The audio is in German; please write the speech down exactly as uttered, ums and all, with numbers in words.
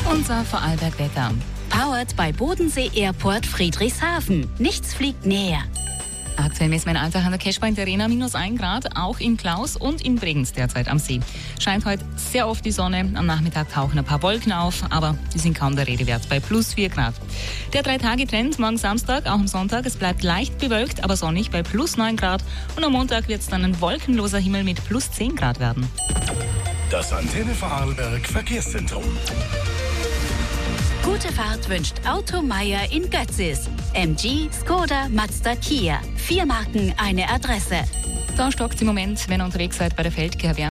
Unser Vorarlberg-Wetter. Powered bei Bodensee Airport Friedrichshafen. Nichts fliegt näher. Aktuell messen wir in Altach an der Cashpoint Arena minus ein Grad, auch in Klaus und in Bregenz derzeit am See. Scheint heute sehr oft die Sonne, am Nachmittag tauchen ein paar Wolken auf, aber die sind kaum der Rede wert, bei plus vier Grad. Der Drei-Tage-Trend morgen Samstag, auch am Sonntag, es bleibt leicht bewölkt, aber sonnig bei plus neun Grad und am Montag wird es dann ein wolkenloser Himmel mit plus zehn Grad werden. Das Antenne Vorarlberg Verkehrszentrum. Gute Fahrt wünscht Auto Meier in Götzis. M G, Skoda, Mazda, Kia. Vier Marken, eine Adresse. Da stockt im Moment, wenn ihr unterwegs seid bei der Feldkehrwehr.